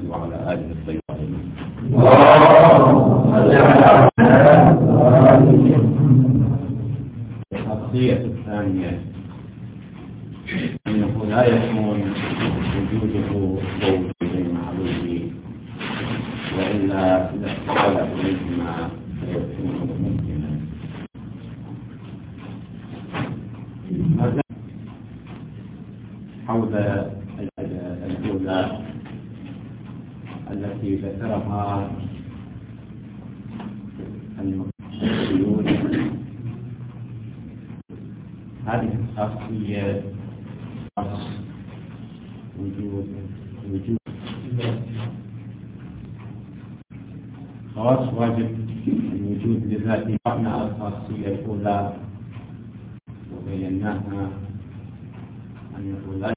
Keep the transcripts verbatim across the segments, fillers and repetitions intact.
وعلى آله الطيبين. الخاصية الثانية أنه لا يكون وجوده ضوئي معلومي، وإلا إذا استقل إليهما فيكون ممكنا. هذا حول الأولى التي ذكرها المفسرون. هذه الخاصية وجود وجود خاص واجب الوجود لذاته. عرفنا الخاصية الأولى وبيناها أنه لا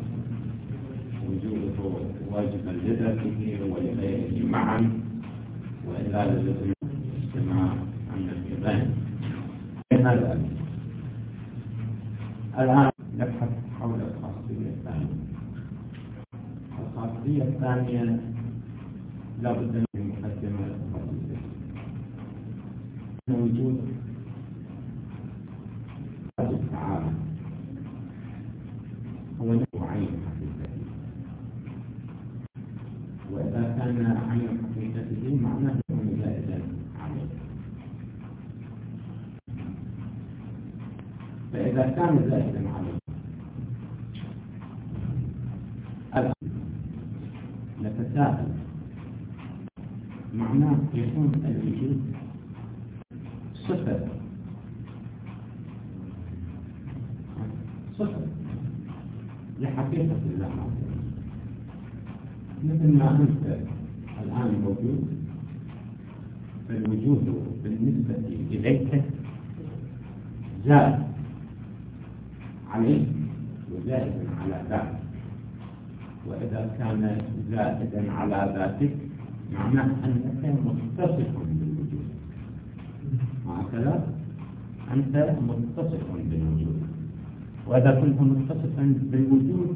وجوده واجبا لذاته ولغيره معا، وإلا لازم كما أن الإبان. الآن نبحث حول الخاصية الثانية. الخاصية الثانية لا بد من مقدمة الخاصية. وجود الله تعالى هو عين حقيقته، وإذا كان عين حقيقته معناه أنه زائدا عليه. فإذا كان زائدا عليه الآن نتساءل معناه يكون الوجود صفة صفة لحقيقة الله، مثل ما أنت الآن موجود، فالوجود بالنسبة إليك زائد عليه وزائد على ذاتك، وإذا كان زائدا على ذاتك معناه أنك متصف بالوجود. هكذا أنت متصف بالوجود، وإذا كنت متصفا بالوجود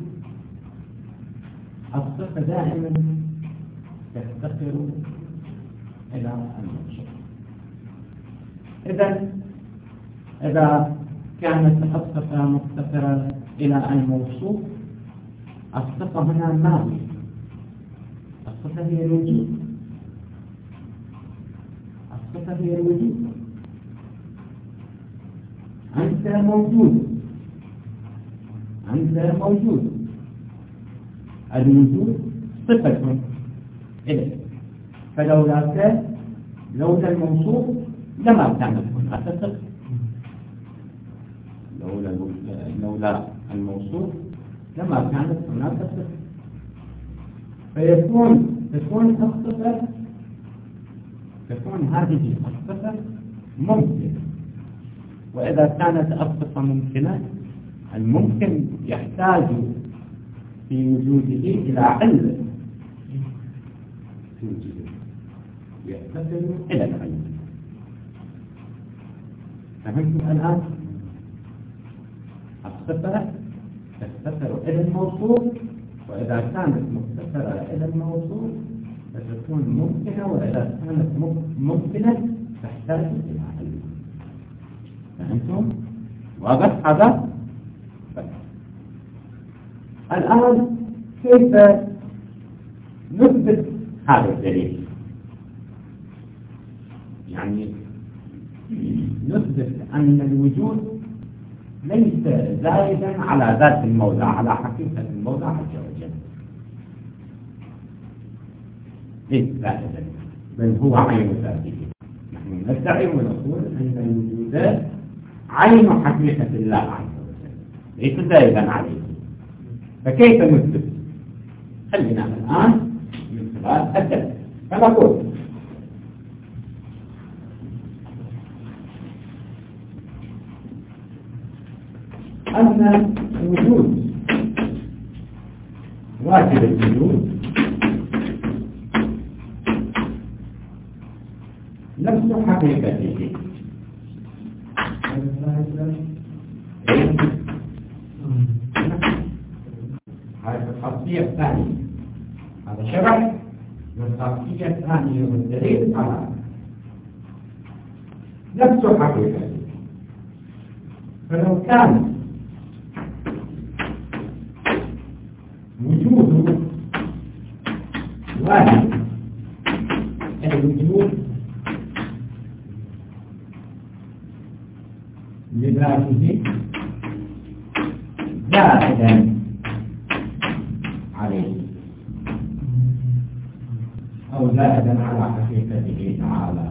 الصفة دائما تفتقر إلى الموصوف. إذا إذا كانت الصفة مفتقرة إلى الموصوف، الصفة هنا ما هي؟ الصفة هي الوجود. الصفة هي الوجود. أنت موجود، أنت موجود. الوجود صفة إليك، فلولاك لولا الموصوف لما كانت هناك صفة. لولا لولا الموصوف لما كانت هناك صفة، فيكون تكون الصفة تكون هذه الصفة ممكنة. وإذا كانت الصفة ممكنة، الممكن يحتاج في وجوده إلى علة في وجوده، يحتاج إلى العلة. فهمتم الآن؟ الصفة تفتقر إلى الموصوف، وإذا كانت مفتقرة إلى الموصوف فتكون ممكنة، وإذا كانت ممكنة تحتاج إلى علة. فهمتم؟ واضح هذا؟ الآن كيف نثبت هذا الدليل؟ يعني نثبت أن الوجود ليس زائدا على ذات المولى، على حقيقة المولى عز وجل. ليس زائدا، بل هو عين ذاته. نحن ندعي ونقول أن الوجود عين حقيقة الله عز وجل، ليس زائدا عليه. فكيف نثبت؟ خلينا الآن من خلال الدليل. فنقول أن وجود واجب الوجود نفس حقيقته. هذه الخاصية الثانية. هذا شرح والخاصية الثانية والدليل على نفس حقيقة. فلو كان وجود واحد الوجود لذاته زائدا عليه أو زائدا على حقيقته تعالى،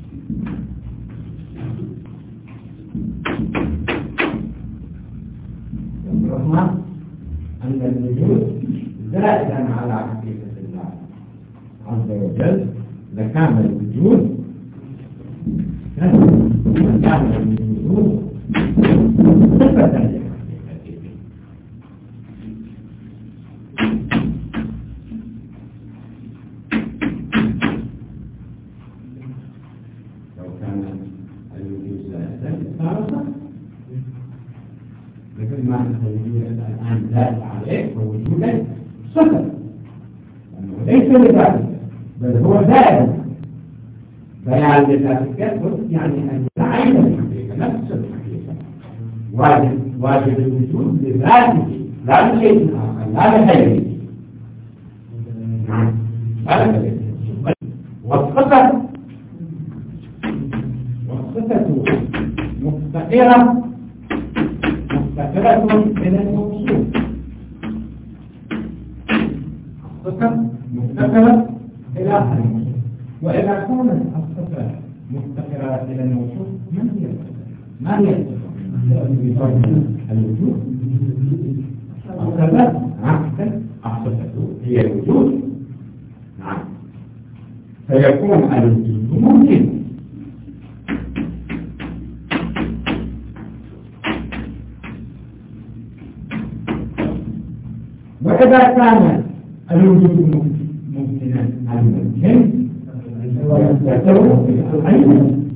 رغم أن الوجود زائدا على حقيقة الله عز وجل لكان الوجود لكان الوجود صفة لحقيقته. لو كان الوجود زائدا صار صح، لكن ما أنت الوجود الآن زائد عليه ووجودك صفة، لأنه ليس لذلك بل هو زائد. بيان لذلك يعني أن عين الحقيقة نفس الحقيقة واجب واجب الوجود لذاته لا لشيء آخر لا لغيره. نعم لا لغيره. والصفة والصفة مفتقرة مفتقرة إلى الموصوف. الصفة مفتقرة إلى الموصوف، وإذا كانت الصفة مفتقرة إلى الموصوف من هي الصفة؟ ما هي الصفة؟ الوجود. الصفة عكسا الصفة هي الوجود. نعم. فيكون الوجود ممكن. وإذا كان الوجود ممكنا الممكن ويستدعو إلى علم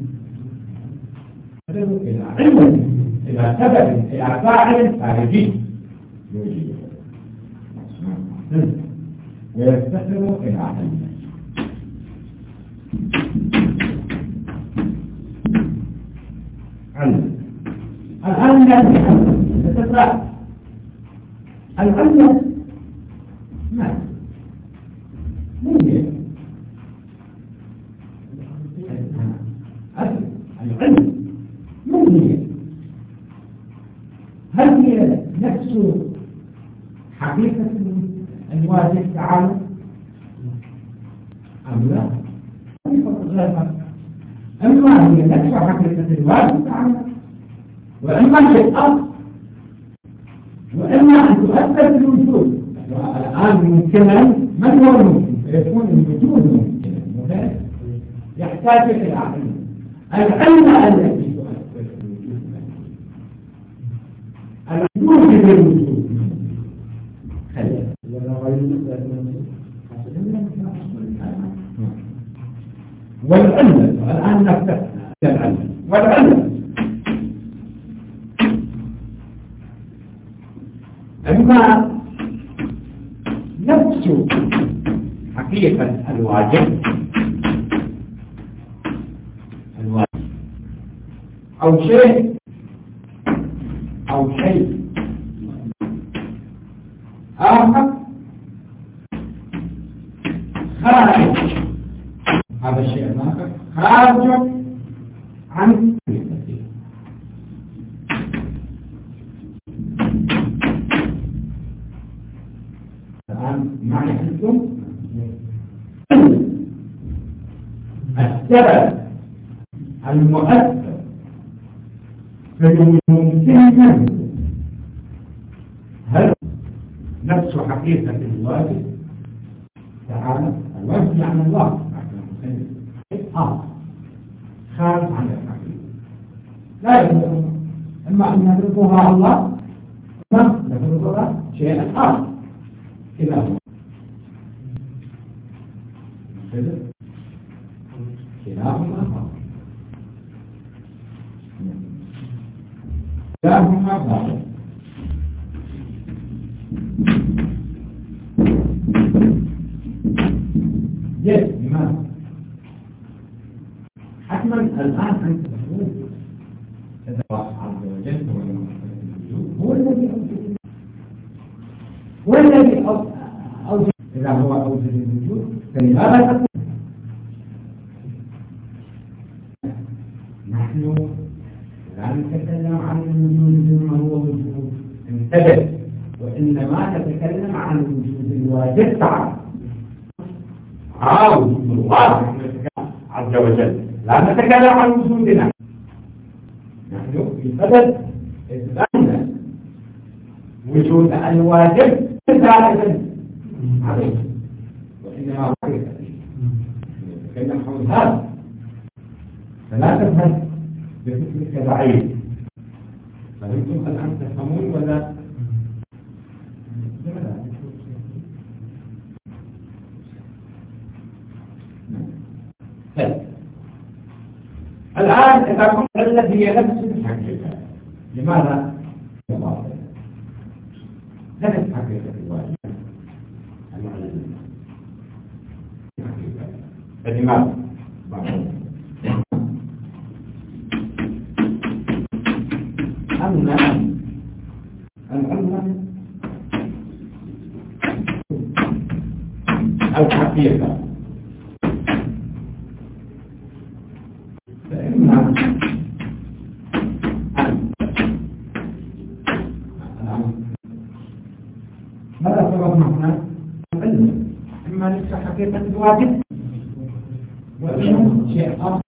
إلى علم إلى سبب إلى فاعل خارجي يوجد ويستدعو إلى علم. علم الآن نتفرع العلم ما ممكن العلم من هي؟ هل هي نفس حقيقة الواجب تعالى أم لا؟ أما هي نفس حقيقة الواجب تعالى وإما هي الأصل وإما أن تؤثر في الوجود. الآن ممكنا من هو الممكن؟ فيكون الوجود ممكنا يحتاج إلى علم. العلم الذي تؤثر في الوجود الوجود بالوجود خلال والعلم الآن نفتح العلم والعلم أما نفس حقيقة الواجب الواجب أو شيء أو شيء آخر خارج هذا الشيء الآخر خارج عن حقيقته. الآن معنى أنتم السبب المؤثر في الممكن هل نفس حقيقة الواجب تعالى؟ الواجب يعني الله آه خارج عن الحقيقة لا يمكن إما أن نفرضها الله إما نفرضها شيئا آخر كلاهما كلاهما آخر كلاهما آخر الآن أنت تقول إذا الله عز وجل هو الذي أوجد هو الذي أوجد إذا هو أوجد الوجود فلماذا تقول نحن لا نتكلم عن الوجود بما هو وجود انتبه، وإنما نتكلم عن الوجود الواجب تعالى آه وجود الله عز وجل، لا نتكلم عن وجودنا نحن في صدد إثباتنا وجود الواجب ثابتا عليه، وإنما هو نتكلم حول هذا، فلا تفهم بفكرك ضعيف. فأنتم الآن تفهمون ولا الآن إذا كنت الذي هي نفس الحقيقة لماذا؟ نفس حقيقة الواجب فلماذا؟ أما العلم الحقيقة فإما ماذا فرضنا هنا؟ العلم إما نفس حقيقة الواجب وإنه شيء آخر.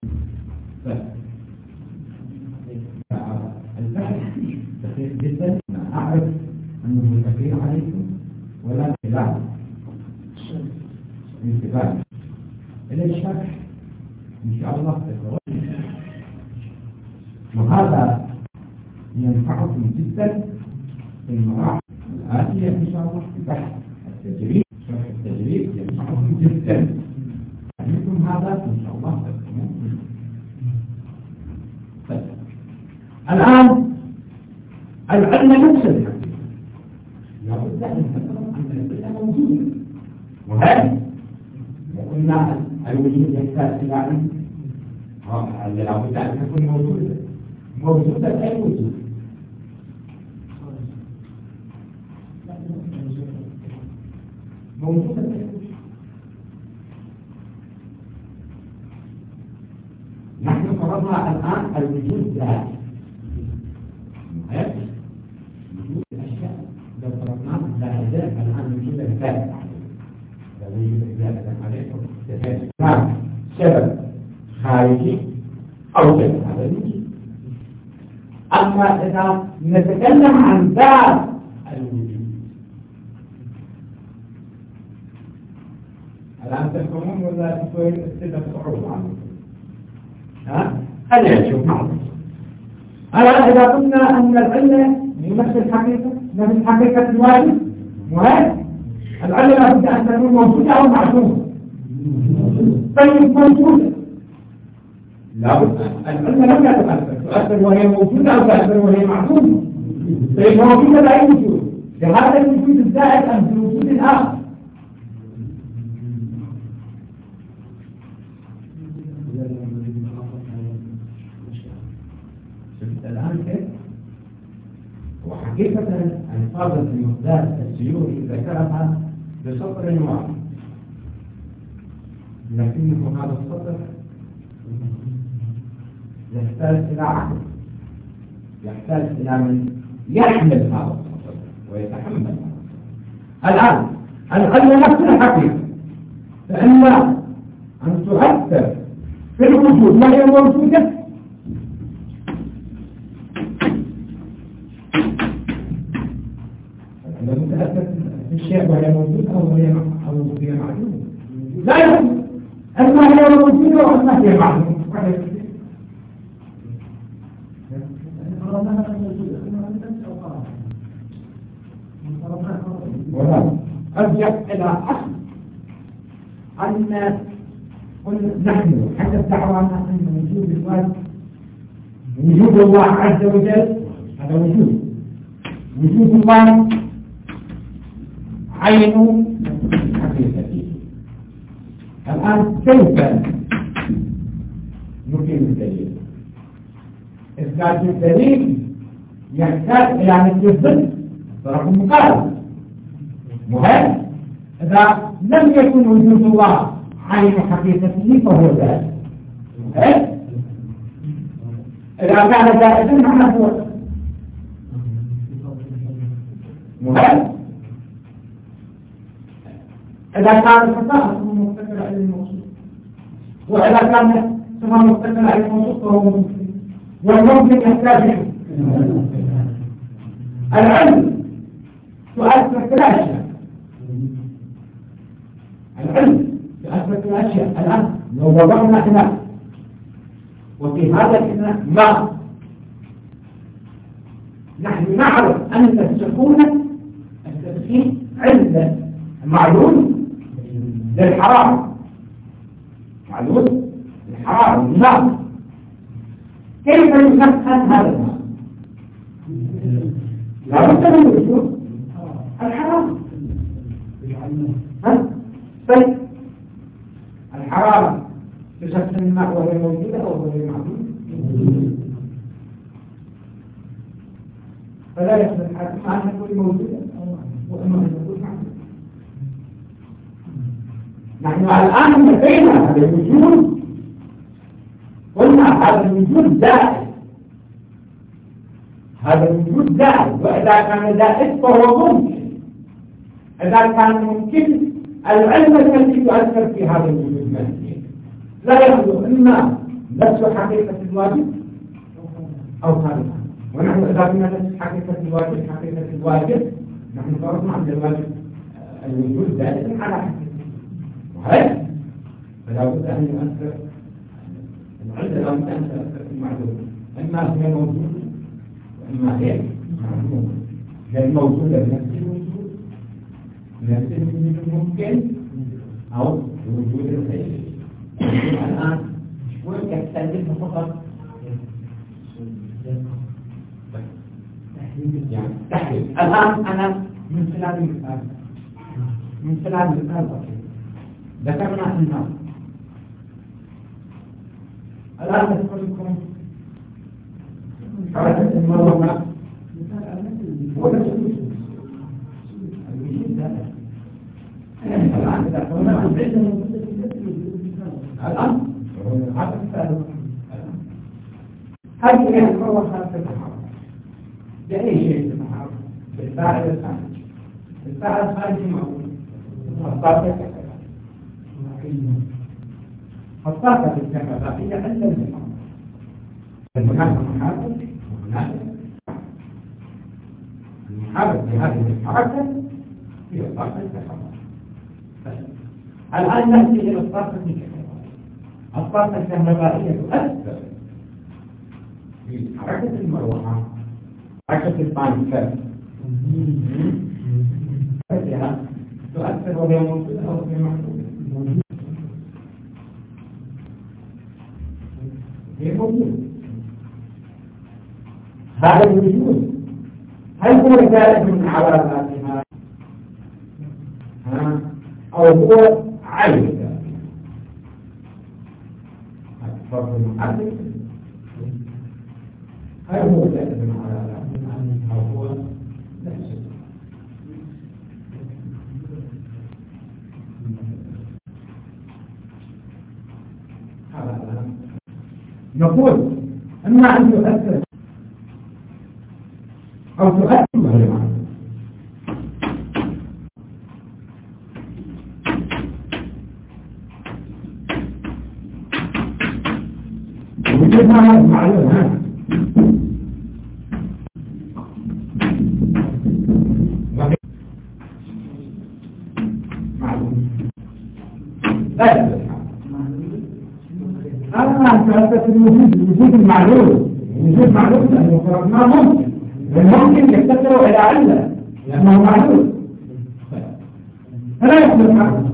دقيق جدا، أنا أعرف أنه كثير عليكم ولا لا انتباه إلى الشرح إن شاء الله تتوجه، وهذا ينفعكم جدا في المراحل الآتية إن شاء الله في بحث التجريب. شرح التجريب ينفعكم جدا، عليكم هذا إن شاء الله تفهمون. الآن العلم نفس الحقيقة لابد أن نفهم أن العلم موجود، وهذا وقلنا الوجود يحتاج إلى علم، لابد أن تكون موجودة موجودة أي وجود موجودة أي وجود. نحن فرضنا الآن الوجود ذاتي، وجود الأشياء لو فرضناه لا يزال الآن وجود الذات، لو وجود الذات عليكم تفاعل سبب خارجي أو سبب هذا الوجود. أما إذا نتكلم عن ذات الوجود الآن تفهمون ولا تكون استدى صعوبة عنكم؟ ها؟ خلينا نشوف معنا. الآن إذا قلنا أن العلة نفس الحقيقة نفس حقيقة الواجب، وهذا العلة لابد أن تكون موجودة أو معدومة. طيب موجودة لابد العلة لم يتأثر، تؤثر وهي موجودة أو تؤثر وهي معدومة. طيب موجودة بأي وجود؟ بهذا الوجود الزائد أم في الوجود الآخر؟ الآن كيف؟ وحقيقة ألفاظ المقدار السيوري ذكرها بسطر واحد، لكنه هذا السطر يحتاج إلى عقل، يحتاج إلى من يحمل هذا السطر ويتحمل. الآن العلم نفس الحقيقة، فإما أن تؤثر في الوجود وهي موجودة تأثر في الشيء وهي موجودة أو هي أو هي معدومة، لا يهم أما هي موجودة وأما هي معدومة. ولا أرجع إلى أصل أن نحن حتى دعوانا أن وجود الواجب وجود الله عز وجل هذا وجود وجود الله عين حقيقته. الآن كيف نفهم الدليل. إثبات الدليل يحتاج إلى مثل الضد طرف مقارب. مهم إذا لم يكن وجود الله عين حقيقته فهو ذات. إذا كان ذاتا معناه هو مهم. إذا كان الخطأ فهو مستقر على الموصول، وإذا كان فهو مستقر على الموصول فهو ممكن، والممكن يحتاج العلم تؤثر في الأشياء. العلم تؤثر في الأشياء. الآن لو وضعنا إناء وفي هذا الإناء ماء، نحن نعرف أن السخونة التدخين علة معلول للحرارة، معلول للحرارة الماء. كيف يسخن هذا الماء؟ لا بد من وجود الحرارة. ها؟ طيب الحرارة تسخن الماء وهي موجودة أو غير معلول؟ فلا يصلح حتى أن تكون موجودة وإما أن تكون معلولة. نحن الآن نفينا هذا الوجود، قلنا هذا الوجود زائد، هذا الوجود زائد، وإذا كان زائد فهو ممكن. إذا كان ممكن العلم الذي يؤثر في هذا الوجود ممكن لا يخلو إما نفس حقيقة الواجب أو خارجها. ونحن إذا كنا نفس حقيقة الواجب حقيقة الواجب نحن فرضنا عند الواجب الوجود زائد على حقيقة وهذا فلا بد أن يؤثر العلم لا بد أن تؤثر في المعلومة، إما هي موجودة وإما هي معلومة. لأن موجودة بنفس الوجود بنفس الوجود ممكن أو الوجود الخيري. الآن وين يستهدف فقط يعني تحليل. الآن أنا من خلال المثال من خلال المثال بسيط ذكرنا النار. الآن أذكر لكم حركة المروحة ولا الوجود ذاته. الآن إذا كنا عندنا الآن هذا مثال هذه المروحة تتحرك بأي شيء تتحرك بالفاعل الخارجي. الفاعل الخارجي موجود الطاقة الطاقة الكهربائية عند المحرك. هناك محرك وهناك المحرك بهذه الحركة هي الطاقة الكهربائية. الآن نأتي إلى الطاقة الكهربائية. الطاقة الكهربائية تؤثر في حركة المروحة، حركة البانكر تؤثر وهي موجودة أو غير موجودة. هي موجودة. هذا الوجود هل هو زائد من على ذاتها أو هو عين ذاتها؟ الفرق المحدد هل هو زائد من على ذاتها أو هو نفسه؟ نقول أما أن تؤثر أو تؤثر غير معلوم. وجود معلوم معلوم لا يصلح. أما تؤثر الوجود الوجود المعلوم الوجود معلوم لأنه فرضنا ممكن ممكن يفتقر إلى علة لأنه معلوم فلا يصلح عنه.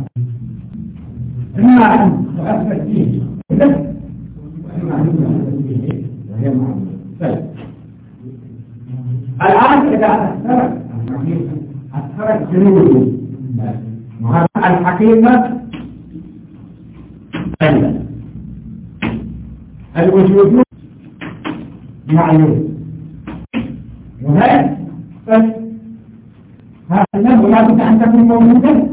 إما أن تؤثر فيه وإما أن تؤثر فيه وهي معلوم. الآن إذا أثرت الحقيقة أثرت جنوده الحقيقة علة الوجود معلوم وهذا بس هذا النمو لا بد أن تكون موجودة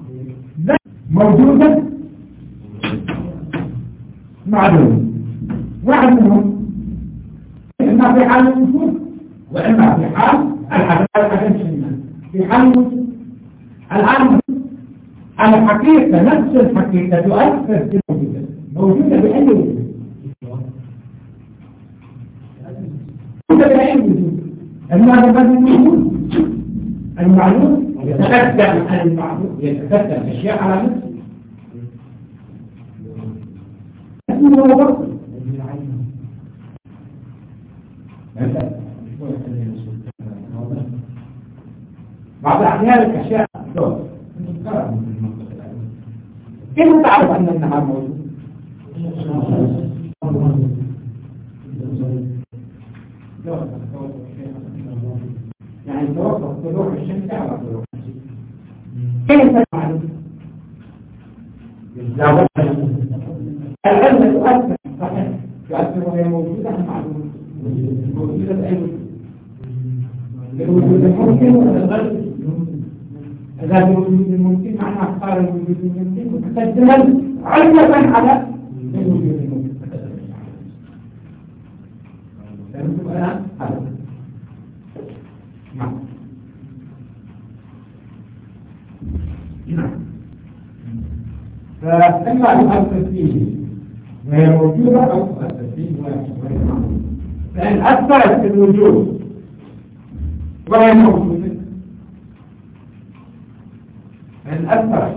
موجودة معلوم واحد منهم إما في حال الوجود وإما في حال العدم في حال الوجود. الآن الحقيقة نفس الحقيقة تؤثر في الموجودة موجودة بأي وجود موجودة بأي وجود المعلوم الموجود المعلوم يتقدم عن المعلوم يتقدم أشياء على نفسه لكن هو بطل بعض الأحيان الأشياء دور كيف تعرف أن النهار موجود؟ يعني توقف طلوع الشمس على طلوع الشمس كيف تعرف؟ العلم تؤثر صحيح تؤثر وهي موجودة معلومة موجودة بأي الوجود الممكن ولا الغير هذا الوجود الممكن معنى أخطار الوجود الممكن متقدما علمة على الوجود الممكن فهمتم الآن؟ هذا نعم نعم فإما يؤثر فيه وهي موجودة أو تؤثر فيه وهي معلومة فإن أثرت في الوجود وهي موجودة فإن أثرت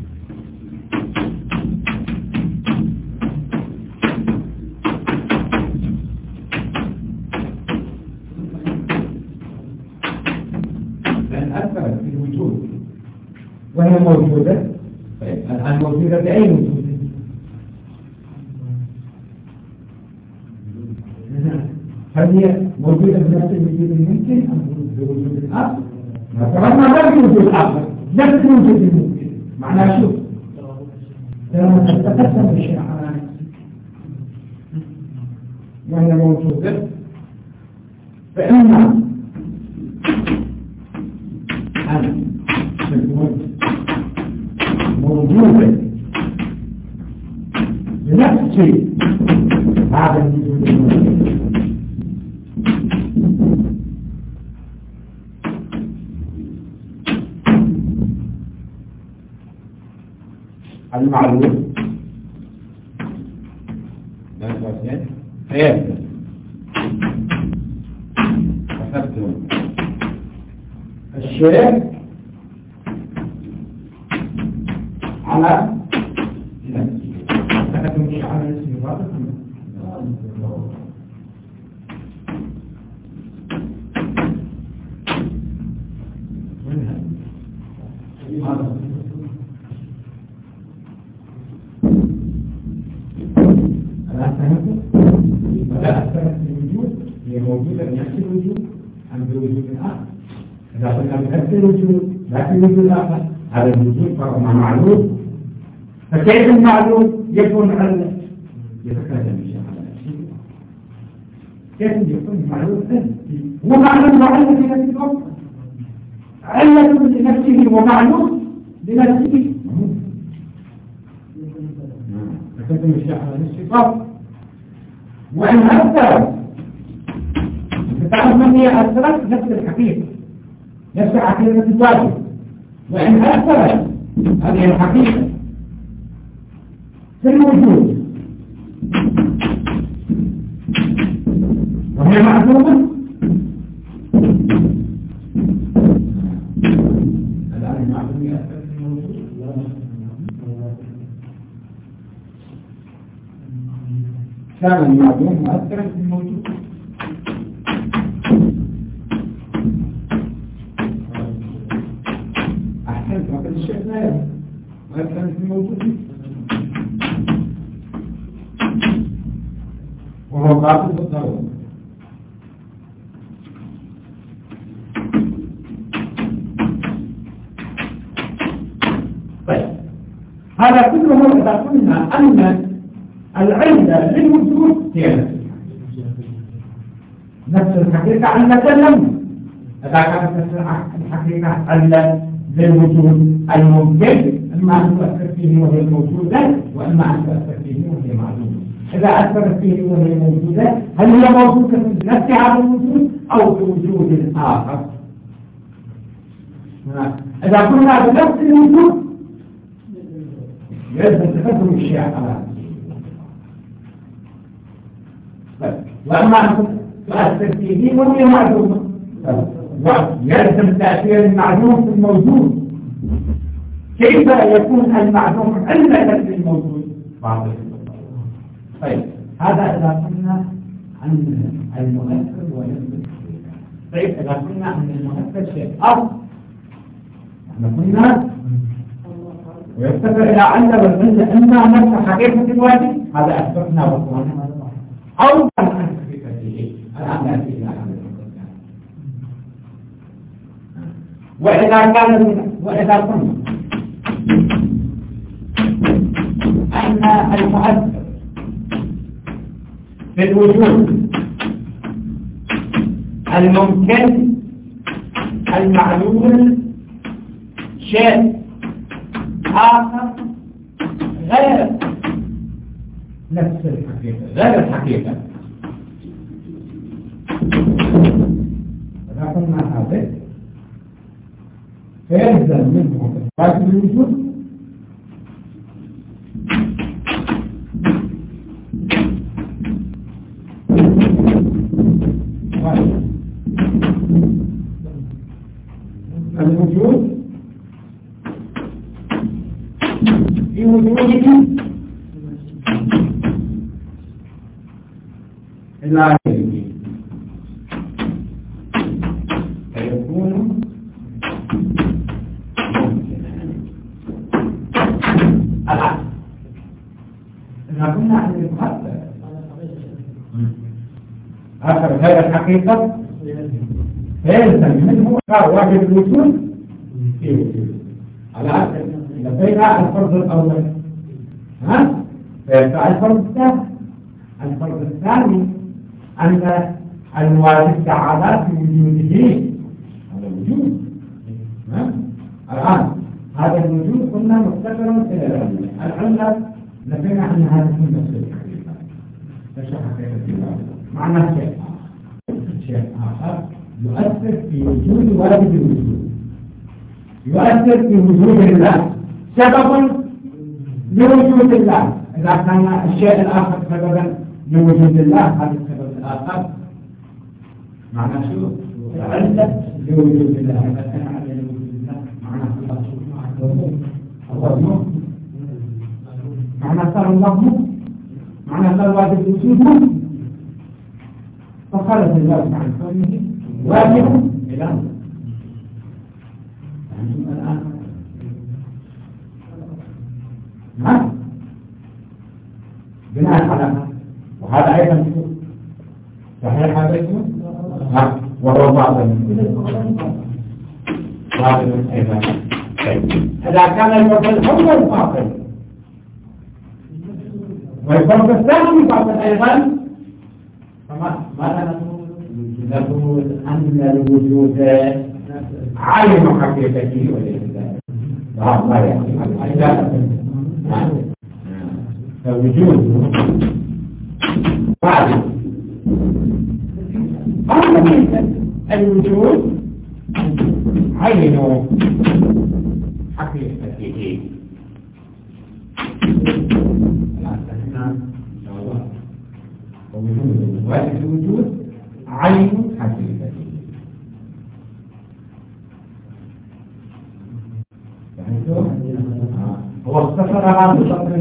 فإن أثرت في الوجود وهي موجودة الآن موجودة بأي وجود هل هي موجودة بنفس الوجود الممكن أم بوجود الآخر؟ مثلا ما في وجود آخر نفس الوجود الممكن معناه شو؟ لما تتقسم الشيء على نفسه وهي موجودة فإما أن تكون موجودة بنفس هذا الوجود الممكن المعلوم ايه أخذتم الشيء على أخذتم الشيء على نفسه واضح موجودة بنفس الوجود أم بوجود آخر؟ إذا قلنا بنفس الوجود لا في وجود آخر هذا الوجود فهو معلوم فكيف المعلوم يكون علة؟ يتكلم الشيء على نفسه كيف يكون معلوم علة؟ هو معلوم وعلة لنفسه الأخرى علة لنفسه ومعلوم لنفسه يتكلم الشيء على نفسه فقط وإن أكثر تعرف من هي أثرت نفس الحقيقة نفس حقيقة الواجب وإن أثرت هذه الحقيقة في الوجود وهي معلومة الآن المعلوم يأثر في الوجود كان المعلوم مؤثرا في الموجود الشيء لا يهم ويبقى في موجود وهو قاطع بالضرورة هذا كله إذا قلنا أن العلة للوجود هي نفس الحقيقة عن نتكلم إذا كانت نفس الحقيقة عن للوجود الممكن إما أن تؤثر فيه وهي موجودة وإما أن تؤثر فيه وهي معلومة. إذا أثرت فيه وهي موجودة هل هي موجودة في نفسها بالوجود أو بوجود آخر؟ إذا كنا بنفس الوجود يجب تقدم الشيء على وأما أن تؤثر فيه وهي معلومة يلزم تأثير المعلوم في الموجود. كيف يكون المعلوم علة للموجود؟ طيب هذا إذا قلنا عن المؤثر ويلزم. طيب إذا قلنا عن المؤثر شيء أصل احنا قلنا ويفتكر إلى علة والعلة إما نفس حقيقة الواجب هذا أثبتنا وقوانا أو عن حقيقته الآن نأتي إلى علة. وإذا كان وإذا قلنا أن المؤثر في الوجود الممكن المعلوم شيء آخر غير نفس الحقيقة غير الحقيقة إذا قلنا هذا فيلزم منه إثبات الوجود الوجود في وجوده لا فيكون الآن إذا كنا عن المؤثر آخر غير الحقيقة فيلزم منه واجب الوجود في وجود. الآن لدينا الفرض الأول ها فيبقى الفرض الثاني. الفرض الثاني أن الواجب تعالى في وجوده هذا وجود. الآن هذا الوجود قلنا مفتقر إلى العلة. العلة لدينا أن هذا من نفس الحقيقة ليس حقيقة معنى شيء آخر شيء آخر يؤثر في وجود واجب الوجود يؤثر في وجود الله سبب لوجود الله. إذا كان الشيء الآخر سببا لوجود الله هذا السبب الآخر معنى شو؟ العلة لوجود الله. إذا كان علة لوجود الله معنى الله معنى صار الله معنى صار واجب الوجود فخرج الله عن كونه واجب إلى الآن ها بناء على وهذا أيضا صحيح هذا اسمه ها وهو باطل باطل أيضا. إذا كان الباطل هو الباطل والباطل الثاني باطل أيضا فماذا نقول؟ نقول أن الوجود عالم حقيقته وليس ذلك. ما يعني فوجود بعد الوجود عين حقيقته. ووجود واجب الوجود عين حقيقته. هو اختصر هذا الشطر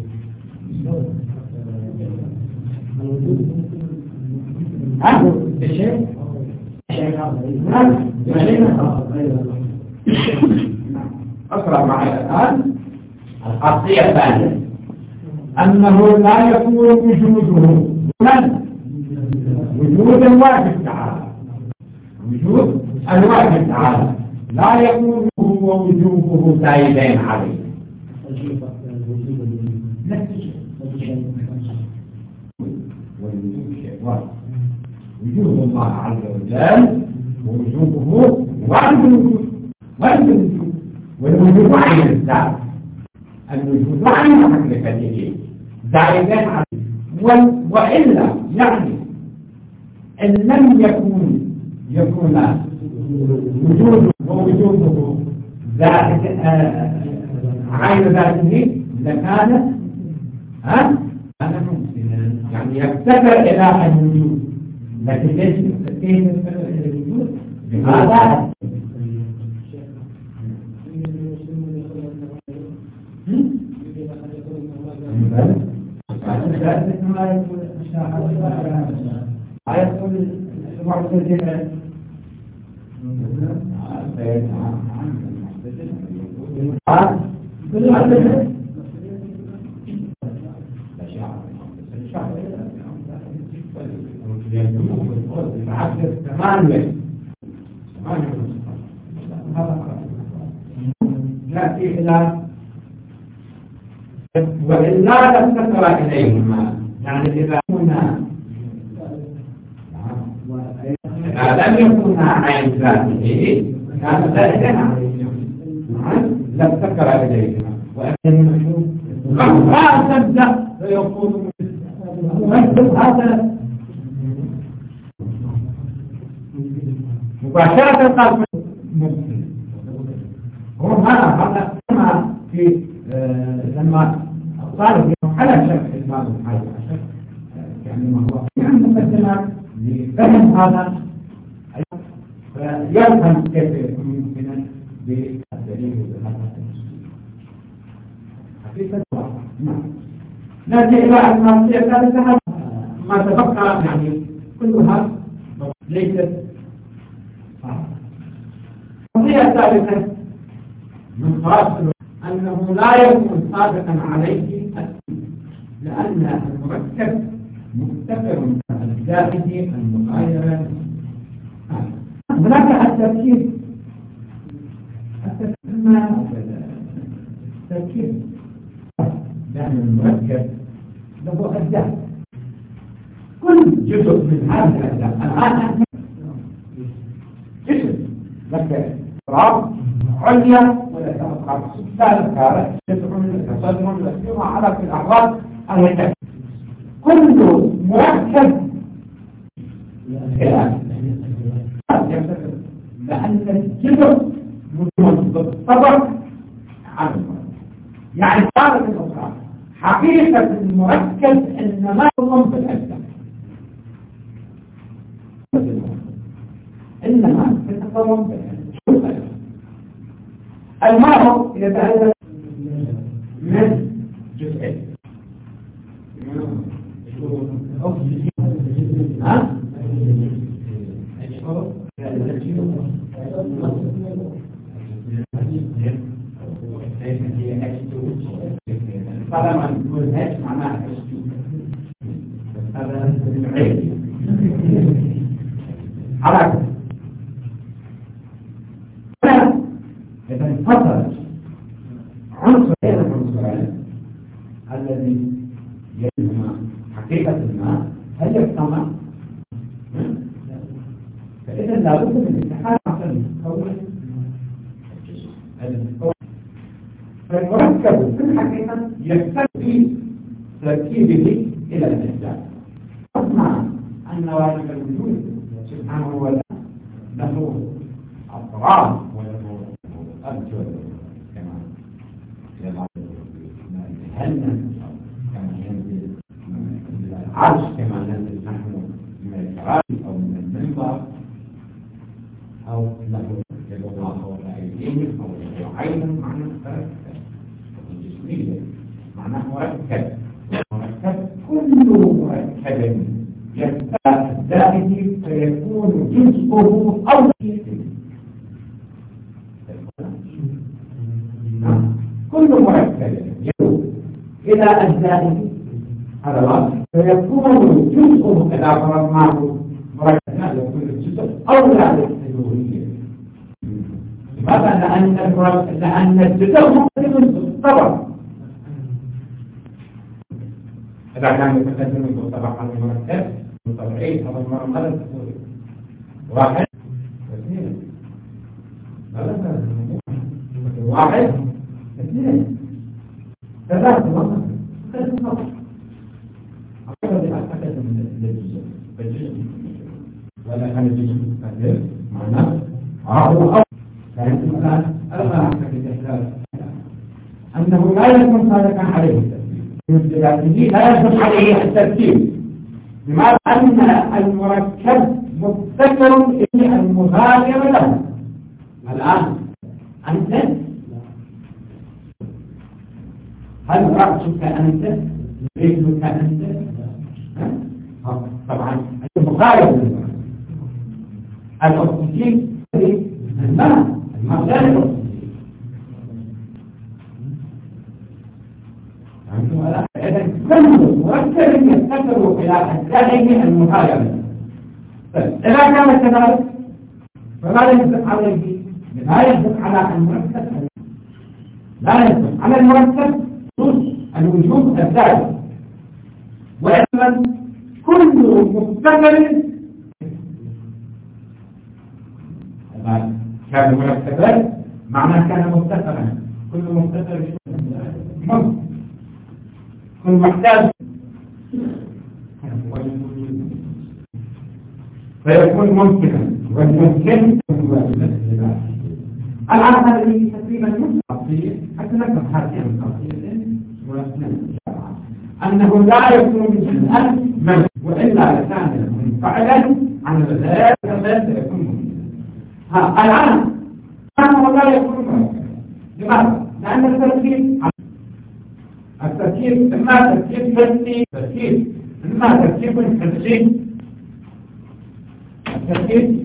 ها الشيء اقرأ معي الآن القضية الثانية أنه لا يكون وجوده من وجود الواجب تعالى وجود الواجب تعالى لا يكون هو وجوده زائدين عليه. الله عز وجل ووجوده واجب الوجود واجب الوجود والوجود عين الذات الوجود عين حقيقته زائدا عليه وإلا يعني إن لم يكن يكون وجوده ووجوده ذات عين ذاته لكان ها أنا ممكن يعني يفتكر إلى الوجود لكن ليش كيف يفتكر إلى الوجود بهذا ما يقول يقول المعتزلة يأتي إلى وإلا لم تقرأ إليهما يعني إذا كنا إذا لم يكن عين ذاته كان ذلك لم تقرأ إليهما وإن ما تبدأ فيقول مكتب هذا مباشرة قال هو هذا هذا كما في لما صار في مرحلة شرح المال الحي يعني ما هو يعني مقدمات لفهم هذا فيفهم كيف يكون ممكنا بالدليل بهذا حقيقة نعم نأتي إلى المعصية الثالثة ما تبقى يعني كلها ليست المعصية الثالثة من خاص أنه لا يكون صادقا عليه لأن المركب مفتقر الزائد المغايرة هناك التركيب التركيب لأن المركب له أجزاء كل جزء من هذه الأجزاء الآن جسم لك راب عليا ولا تأخر ثالث كارث جسم تصدم الأسلوب على في الأحوال الهدف كل مركب خلاف لأن الجزء بالطبع عن المركب يعني صارت الأخرى حقيقة المركب إنما يضم في الأجزاء إنما تتضم في الأجزاء الماء يتألف من جزئين ها؟ طالما نقول هيك معناها هذا العيب على إذا انفصلت عنصر غير العنصرين الذي يجمع حقيقة الماء هل يجتمع؟ فإذا لابد من اتحاد عشان يتكون فالمركب في الحقيقة يختلف تركيبه إلى الأجزاء أسمع أن واجب الوجود سبحانه وتعالى له أطراف وله أرجل كما يضع جهنم كما ينزل من العرش كما ننزل نحن من الكراسي أو من المنبر أو له يد الله فوق أيديهم أو له عين معناه جسمية معناه مركب مركب كل مركب يبقى الزائد فيكون جزءه أو كل مركب يدعو إلى أجزائه هذا الأصل فيكون جزءه إذا فرضناه مركب يكون الجزء أولى للحلولية لماذا؟ لأن لأن الجزء مقدم بالطبع إذا كان يتقدم بالطبع على المركب بالطبعين هذا المرة ماذا تقول؟ واحد اثنين ثلاثة واحد اثنين ثلاثة مرة ثلاثة مرة أعتقد أعتقد من الجزء الجزء ولا كان الجزء مستقل معناه هو أول فهمتم الآن أنا أعتقد إحداث أنه لا يكون صادقا عليه الترتيب لا يصدق عليه الترتيب بمعنى أن المركب مبتكر إلى المغاير له. الآن أنت هل رأسك أنت رجلك أنت طبعا أنت مغاير للمركب. الأكسجين الماء الماء لا الأكسجين إذا كل مركب يبتكر إلى أجزائه المغايرة. إذا كان كذلك فلا يصدق عليه لا يصدق على المركب لا يصدق على المركب الوجود الذاتي وإذا كل مبتكر كان مركبات معناه كان مبتكرا كل مبتكر ممكن كل محتاج فيكون ممكنا والممكن الآن هذا اللي تقريبا مستقيم حتى نفهم هذه القضية أنه لا يكون جزءا من وإلا لكان منفعلا عن ذلك لا سيكون ممكنا. الآن كان لا يكون ممكنا. لماذا؟ لأن التركيب التركيب إما تركيب حسي تركيب إما تركيب حسي التركيب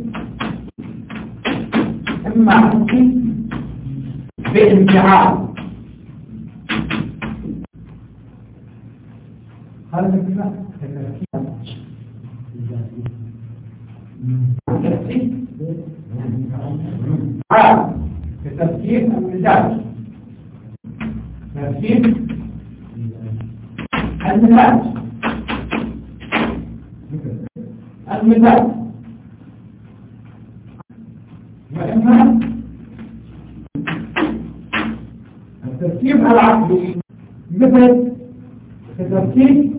إما حسي بانفعال هذا كله تركيب كتركيب المزاج تركيب المزاج المزاج وإما التركيب العقلي مثل التركيب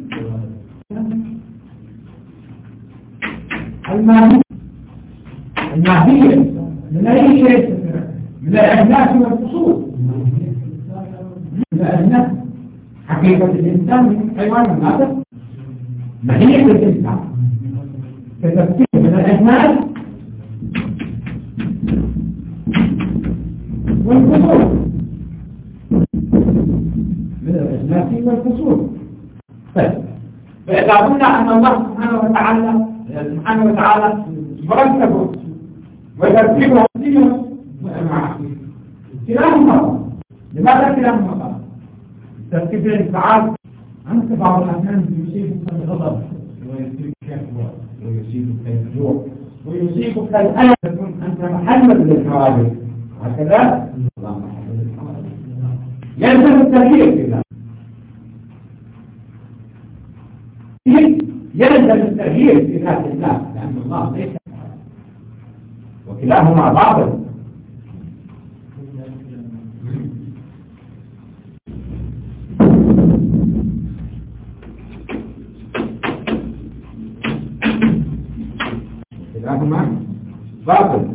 الماهية الماهية من أي شيء من الأجناس والفصول من الأجناس حقيقة الإنسان من حيوان ماذا؟ ماهية الإنسان كتركيب من الأجناس والفصول من الأجناس والفصول. طيب فإذا قلنا أن الله سبحانه وتعالى سبحانه وتعالى مركبه وترتيبه فيه وأنواعه كلاهما لماذا كلاهما غلط؟ ترتيب الانفعال أنت بعض الأحيان يصيبك الغضب ويصيبك الشهوة ويصيبك الجوع ويصيبك الألم تكون أنت محمد للحوادث هكذا الله محمد للحوادث يلزم التغيير في ذلك يلزم التغيير في ذات الله لأن الله ليس وكلاهما باطل. كلاهما باطل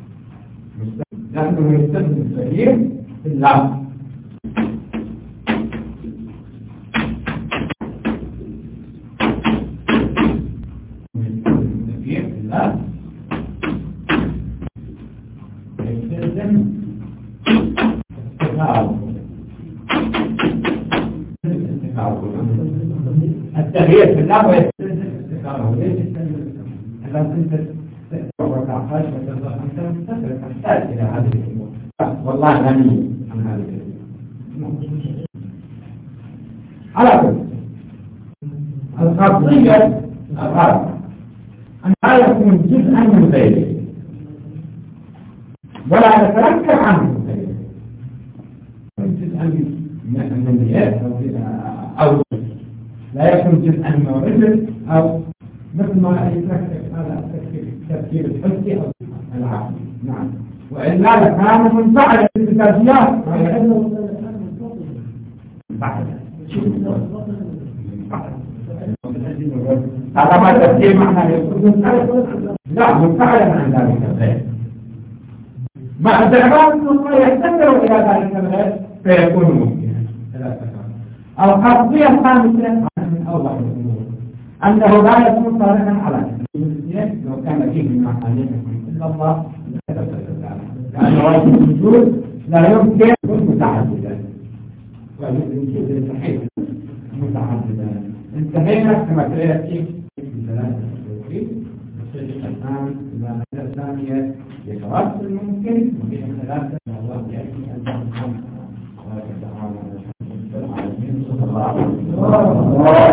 لأنه يستلزم التغيير في الله. التغيير في الله ويستلزم استقراره ليس يستلزم إذا كنت وتعطش وترضى أنت تحتاج إلى هذه الأمور. والله غني عن هذه الأمور. على كل الخاصية الرابعة أن لا يكون جزءا من غيره ولا يتركب عنه غيره جزءا من النيات أو لا يكون جزءا من الرجل أو مثل ما يتركب على التركيب التفكير الحسي أو العقلي. نعم. وإلا لكان منفعلا بالإنتاجيات وهي منفعلا. هذا ما تفكير معناه يكون لا منفعلا عن ذلك الغير. مع اعتبار أن الله يستمر إلى ذلك الغير فيكون ممكنا. الخاصية الخامسة من أوضح الأمور أنه لا يكون صالحا على نفسه لو كان فيه من محالفه إلا الله لأن واجب الوجود لا يمكن يكون متعددا واجب الوجود صحيح متعددا. انتهينا كما سيأتي في ثلاثة التوحيد الشريحة الآن إلى مدى ثانية لشرط الممكن وفي ثلاثة الله يأتي أن تكون الله تعالى على العالمين صلى الله عليه وسلم.